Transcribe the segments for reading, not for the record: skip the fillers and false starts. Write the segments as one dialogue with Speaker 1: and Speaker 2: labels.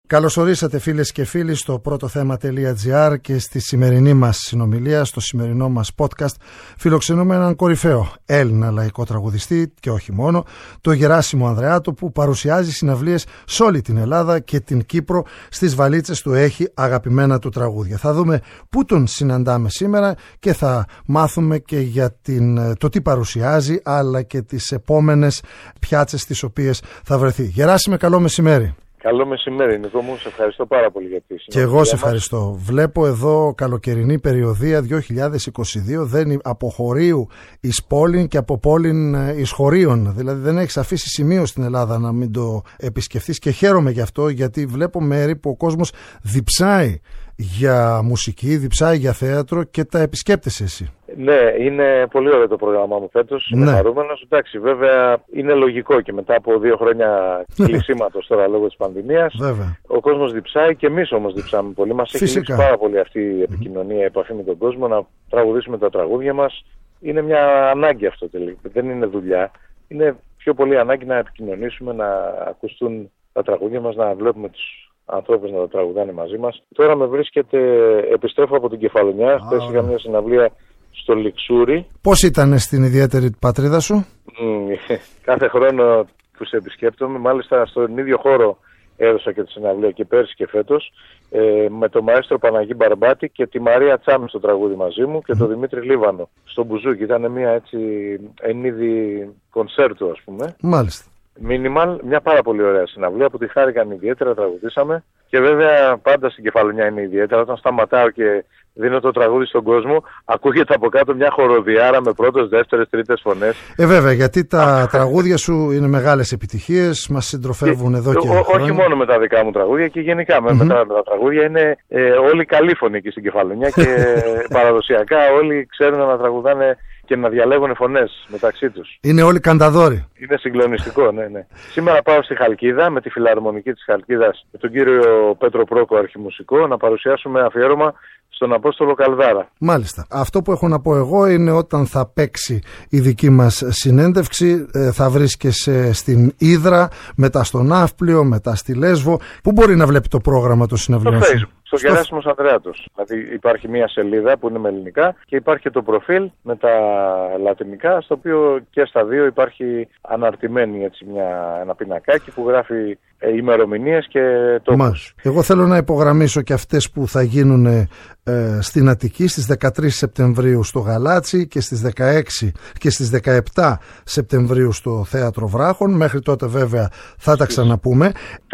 Speaker 1: Καλώς ορίσατε φίλες και φίλοι στο πρώτοθέμα.gr και στη σημερινή μας συνομιλία, στο σημερινό μας podcast. Φιλοξενούμε έναν κορυφαίο Έλληνα λαϊκό τραγουδιστή και όχι μόνο, το Γεράσιμο Ανδρεάτο, που παρουσιάζει συναυλίες σε όλη την Ελλάδα και την Κύπρο. Στις βαλίτσες του έχει αγαπημένα του τραγούδια. Θα δούμε πού τον συναντάμε σήμερα και θα μάθουμε και για το τι παρουσιάζει, αλλά και τις επόμενες πιάτσες στις οποίες θα βρεθεί. Γεράσιμε, καλό μεσημέρι.
Speaker 2: Καλό μεσημέρι, Νικό μου. Σε ευχαριστώ πάρα πολύ για τη συνομιλία.
Speaker 1: Και εγώ σε ευχαριστώ. Βλέπω εδώ καλοκαιρινή περιοδία 2022, δεν από χωρίου εις πόλην και από πόλην εις χωρίων. Δηλαδή δεν έχεις αφήσει σημείο στην Ελλάδα να μην το επισκεφθείς, και χαίρομαι γι' αυτό, γιατί βλέπω μέρη που ο κόσμος διψάει για μουσική, διψάει για θέατρο και τα επισκέπτεσαι εσύ.
Speaker 2: Ναι, είναι πολύ ωραίο το πρόγραμμά μου φέτος. Είμαι χαρούμενος. Εντάξει, βέβαια είναι λογικό και μετά από 2 χρόνια κλεισίματος τώρα λόγω της πανδημίας. Ο κόσμος διψάει και εμείς όμως διψάμε πολύ. Μας έχει λείψει πάρα πολύ αυτή η επικοινωνία, η επαφή με τον κόσμο, να τραγουδήσουμε τα τραγούδια μας. Είναι μια ανάγκη αυτό τελικά. Δεν είναι δουλειά. Είναι πιο πολύ ανάγκη να επικοινωνήσουμε, να ακουστούν τα τραγούδια μας, να βλέπουμε τους ανθρώπους να τα τραγουδάνε μαζί μας. Τώρα με βρίσκεται, επιστρέφω από την Κεφαλονιά. Χθες είχα μια συναυλία στο Λιξούρι.
Speaker 1: Πώς ήταν στην ιδιαίτερη πατρίδα σου?
Speaker 2: Κάθε χρόνο τους επισκέπτομαι. Μάλιστα στον ίδιο χώρο έδωσα και τη συναυλία και πέρσι και φέτος, με τον μαέστρο Παναγί Μπαρμπάτη και τη Μαρία Τσάμι στο τραγούδι μαζί μου και τον Δημήτρη Λίβανο στο μπουζούκι. Ήταν μια έτσι εν είδη κονσέρτο, ας πούμε.
Speaker 1: Μάλιστα.
Speaker 2: Μίνιμαλ, μια πάρα πολύ ωραία συναυλία που τη χάρηκαν ιδιαίτερα, τραγουδήσαμε. Και βέβαια πάντα στην Κεφαλονιά είναι ιδιαίτερα. Όταν σταματάω και δίνω το τραγούδι στον κόσμο, ακούγεται από κάτω μια χοροδιάρα με πρώτες, δεύτερες, τρίτες φωνές.
Speaker 1: Βέβαια, γιατί τα τραγούδια σου είναι μεγάλες επιτυχίες, μας συντροφεύουν εδώ και χρόνια.
Speaker 2: Όχι μόνο με τα δικά μου τραγούδια, και γενικά με τα τραγούδια είναι όλοι καλήφωνοι εκεί στην Κεφαλονιά και παραδοσιακά όλοι ξέρουν να τραγουδάνε και να διαλέγουν φωνές μεταξύ τους.
Speaker 1: Είναι όλοι κανταδόροι.
Speaker 2: Είναι συγκλονιστικό, ναι. Σήμερα πάω στη Χαλκίδα με τη Φιλαρμονική της Χαλκίδας, με τον κύριο Πέτρο Πρόκο, αρχιμουσικό, να παρουσιάσουμε αφιέρωμα στον Απόστολο Καλδάρα.
Speaker 1: Μάλιστα. Αυτό που έχω να πω εγώ είναι όταν θα παίξει η δική μας συνέντευξη, θα βρίσκεσαι στην Ύδρα, μετά στον Ναύπλιο, μετά στη Λέσβο. Πού μπορεί να βλέπει το πρόγραμμα των συναυλιών?
Speaker 2: Στο Facebook. Στο Γεράσιμος Ανδρεάτος. Δηλαδή υπάρχει μια σελίδα που είναι με ελληνικά και υπάρχει και το προφίλ με τα λατινικά, στο οποίο και στα δύο υπάρχει αναρτημένη έτσι ένα πινακάκι που γράφει ημερομηνίες και τόπους.
Speaker 1: Εγώ θέλω να υπογραμμίσω και αυτές που θα γίνουν στην Αττική στις 13 Σεπτεμβρίου στο Γαλάτσι και στις 16 και στις 17 Σεπτεμβρίου στο Θέατρο Βράχων. Μέχρι τότε βέβαια θα τα ξαναπούμε.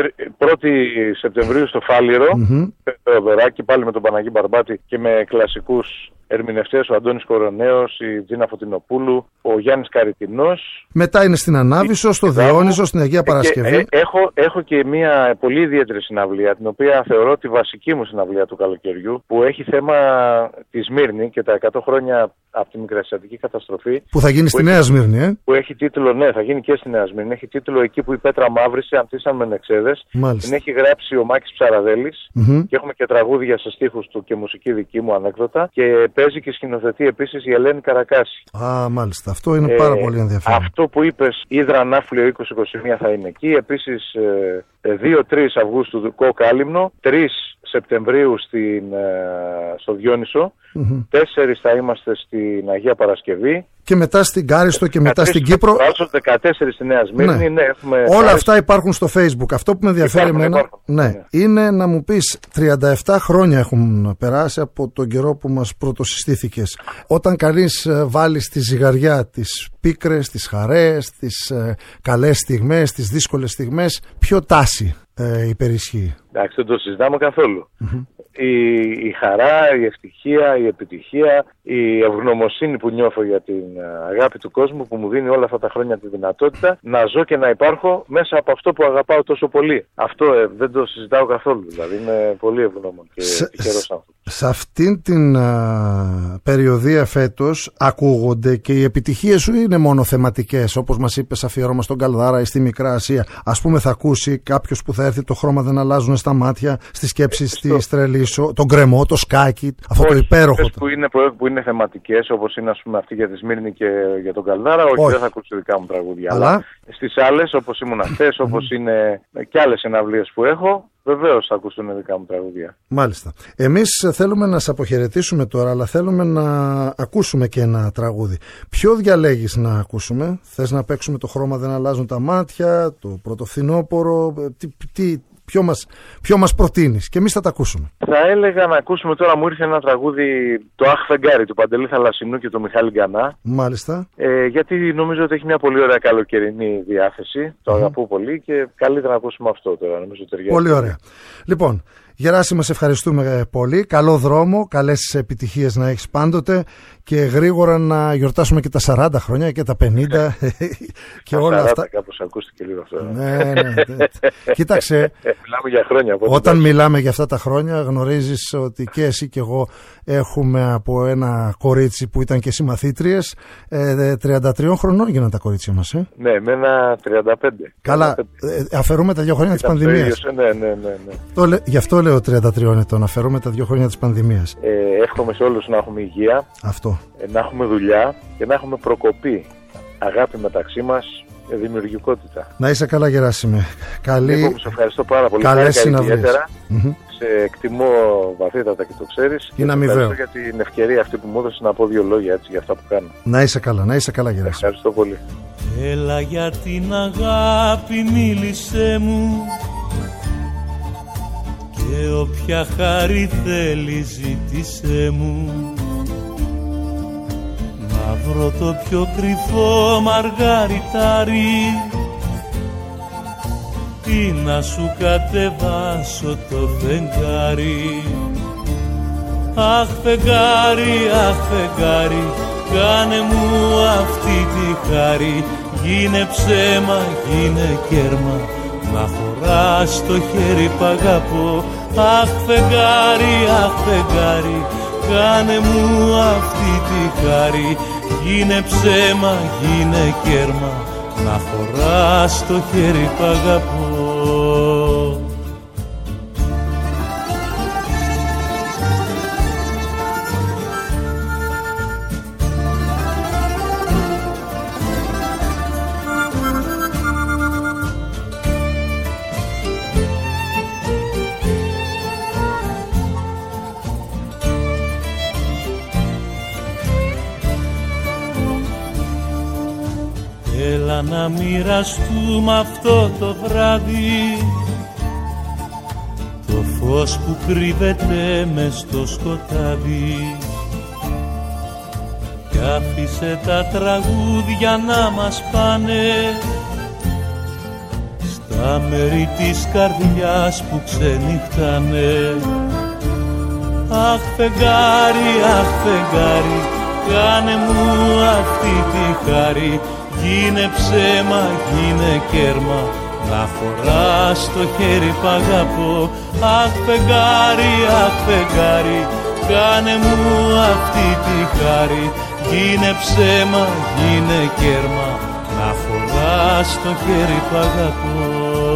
Speaker 2: 1η Σεπτεμβρίου στο Φάληρο, Θεοδωράκη, πάλι με τον Παναγί Μπαρμπάτη και με κλασικούς ερμηνευτές, ο Αντώνης Κοροναίος, η Τζίνα Φωτεινοπούλου, ο Γιάννης Καριτινός.
Speaker 1: Μετά είναι στην Ανάβησσο, στο Διόνυσο, στην Αγία Παρασκευή.
Speaker 2: Έχω και μια πολύ ιδιαίτερη συναυλία, την οποία θεωρώ τη βασική μου συναυλία του καλοκαιριού, που έχει θέμα τη Σμύρνη και τα 100 χρόνια από τη Μικρασιατική καταστροφή.
Speaker 1: Που θα γίνει στη Νέα Σμύρνη,
Speaker 2: Που έχει τίτλο, ναι, θα γίνει και στη Νέα Σμύρνη. Έχει τίτλο «Εκεί που η πέτρα μαύρησε, ανθίσαν μενεξέδες». Την έχει γράψει ο Μάκης Ψαραδέλης και έχουμε και τραγούδια σε στίχους του και μουσική δική μου ανέκδοτα. Και παίζει και σκηνοθετεί επίσης η Ελένη Καρακάση.
Speaker 1: Μάλιστα. Αυτό είναι πάρα πολύ ενδιαφέρον.
Speaker 2: Αυτό που είπες, Ύδρα Ναύπλιο 2021 θα είναι εκεί. Επίσης 2-3 Αυγούστου Κοκάλυμνο, 3 Σεπτεμβρίου στο Διόνυσο, 4 θα είμαστε στην Αγία Παρασκευή.
Speaker 1: Και μετά στην Κάριστο και μετά στην Κύπρο.
Speaker 2: 14 στη Νέα Σμύρνη. Ναι, έχουμε
Speaker 1: όλα αυτά υπάρχουν στο Facebook. Αυτό που με ενδιαφέρει εμένα είναι να μου πεις, 37 χρόνια έχουν περάσει από τον καιρό που μας πρωτοσυστήθηκες. Όταν κανείς βάλει στη ζυγαριά τις πίκρες, τις χαρές, τις καλές στιγμές, τις δύσκολες στιγμές, ποιο τάση υπερισχύει?
Speaker 2: Εντάξει, δεν το συζητάμε καθόλου. Η χαρά, η ευτυχία, η επιτυχία, η ευγνωμοσύνη που νιώθω για την αγάπη του κόσμου που μου δίνει όλα αυτά τα χρόνια τη δυνατότητα να ζω και να υπάρχω μέσα από αυτό που αγαπάω τόσο πολύ. Αυτό δεν το συζητάω καθόλου. Δηλαδή είμαι πολύ ευγνώμων και τυχερός άνθρωπος.
Speaker 1: Σε αυτήν την περιοδία φέτος ακούγονται και οι επιτυχίες σου είναι μόνο θεματικές, όπως μας είπες, αφιέρωμα στον Καλδάρα ή στη Μικρά Ασία. Ας πούμε, θα ακούσει κάποιος που θα έρθει το χρώμα δεν αλλάζουν στα μάτια, στη σκέψη στη Στρελίσο, τον κρεμό, το σκάκι, αυτό το υπέροχο.
Speaker 2: Που είναι θεματικές, όπως είναι, ας πούμε, αυτή για τη Σμύρνη και για τον Καλδάρα, όχι, δεν θα ακούσει δικά μου τραγούδια. Αλλά στις άλλες, όπως ήμουν χθες, όπως είναι και άλλες συναυλίες που έχω, Βεβαίως θα ακουστούν δικά μου τραγούδια.
Speaker 1: Μάλιστα. Εμείς θέλουμε να σε αποχαιρετήσουμε τώρα, αλλά θέλουμε να ακούσουμε και ένα τραγούδι. Ποιο διαλέγεις να ακούσουμε? Θες να παίξουμε το Χρώμα δεν αλλάζουν τα μάτια, το Πρωτοφθινόπωρο, ποιο μας προτείνεις? Και εμείς θα τα ακούσουμε.
Speaker 2: Θα έλεγα να ακούσουμε τώρα, μου ήρθε ένα τραγούδι, το Αχ Φεγγάρι του Παντελή Θαλασσινού και του Μιχάλη Γκανά.
Speaker 1: Μάλιστα.
Speaker 2: Γιατί νομίζω ότι έχει μια πολύ ωραία καλοκαιρινή διάθεση. Το αγαπώ πολύ και καλύτερα να ακούσουμε αυτό τώρα. Νομίζω ταιριάζει.
Speaker 1: Πολύ ωραία. Λοιπόν, Γεράσιμε, σε ευχαριστούμε πολύ. Καλό δρόμο, καλές επιτυχίες να έχεις πάντοτε και γρήγορα να γιορτάσουμε και τα 40 χρόνια και τα 50 και όλα αυτά.
Speaker 2: Κάπως ακούστηκε λίγο αυτό.
Speaker 1: Ναι. Κοίταξε,
Speaker 2: μιλάμε για χρόνια.
Speaker 1: Όταν μιλάμε για αυτά τα χρόνια γνωρίζεις ότι και εσύ και εγώ έχουμε από ένα κορίτσι που ήταν και εσύ μαθήτριες, 33 χρονών γίναν τα κορίτσια μας.
Speaker 2: Ναι, εμένα 35.
Speaker 1: Καλά, αφαιρούμε τα 2 χρόνια της πανδημίας.
Speaker 2: Ναι.
Speaker 1: Γι' αυτό λέω 33 ετών, αφαιρούμε τα 2 χρόνια της πανδημίας.
Speaker 2: Εύχομαι σε όλους να έχουμε υγεία,
Speaker 1: αυτό.
Speaker 2: Να έχουμε δουλειά και να έχουμε προκοπή, αγάπη μεταξύ μας, δημιουργικότητα.
Speaker 1: Να είσαι καλά, Γεράσιμε.
Speaker 2: Εγώ σε ευχαριστώ πάρα πολύ.
Speaker 1: Καλές συναυλίες.
Speaker 2: Σε εκτιμώ βαθύτατα και το ξέρεις.
Speaker 1: Είναι αμοιβαίο.
Speaker 2: Ευχαριστώ για την ευκαιρία αυτή που μου έδωσες να πω 2 λόγια έτσι, για αυτά που κάνω.
Speaker 1: Να είσαι καλά, Γεράσιμε.
Speaker 2: Ευχαριστώ πολύ.
Speaker 3: Έλα για την αγάπη μίλησέ μου και όποια χάρη θέλει ζήτησέ μου. Να βρω το πιο κρυφό μαργαριτάρι ή να σου κατεβάσω το φεγγάρι. Αχ φεγγάρι, αχ φεγγάρι, κάνε μου αυτή τη χάρη. Γίνε ψέμα, γίνε κέρμα, να χωράς το χέρι π' αγαπώ. Αχ φεγγάρι, αχ φεγγάρι, κάνε μου αυτή τη χάρη. Γίνε ψέμα, γίνε κέρμα, να χωράς το χέρι π' αγαπώ. Έλα να μοιραστούμε αυτό το βράδυ, το φως που κρύβεται μες στο σκοτάδι. Κι άφησε τα τραγούδια να μας πάνε στα μέρη της καρδιάς που ξενυχτάνε. Αχ φεγγάρι, αχ φεγγάρι, κάνε μου αυτή τη χάρη. Γίνε ψέμα, γίνε κέρμα, να χωράς το χέρι π' αγαπώ. Αχ φεγγάρι, αχ φεγγάρι, κάνε μου αυτή τη χάρη. Γίνε ψέμα, γίνε κέρμα, να χωράς το χέρι π' αγαπώ.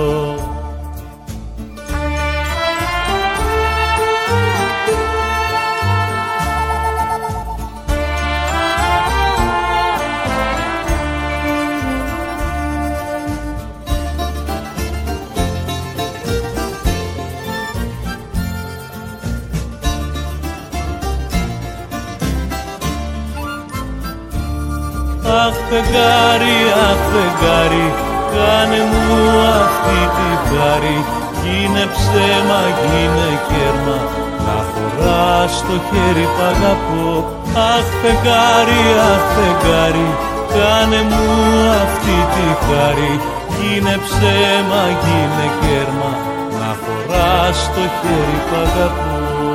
Speaker 3: Αχ φεγγάρι, αχ φεγγάρι, κάνε μου αυτή τη χάρη. Γίνε ψέμα, γίνε κέρμα, να χωράς το χέρι π' αγαπώ. Αχ φεγγάρι, αχ φεγγάρι, κάνε μου αυτή τη χάρη. Γίνε ψέμα, γίνε κέρμα, να χωράς το χέρι π' αγαπώ.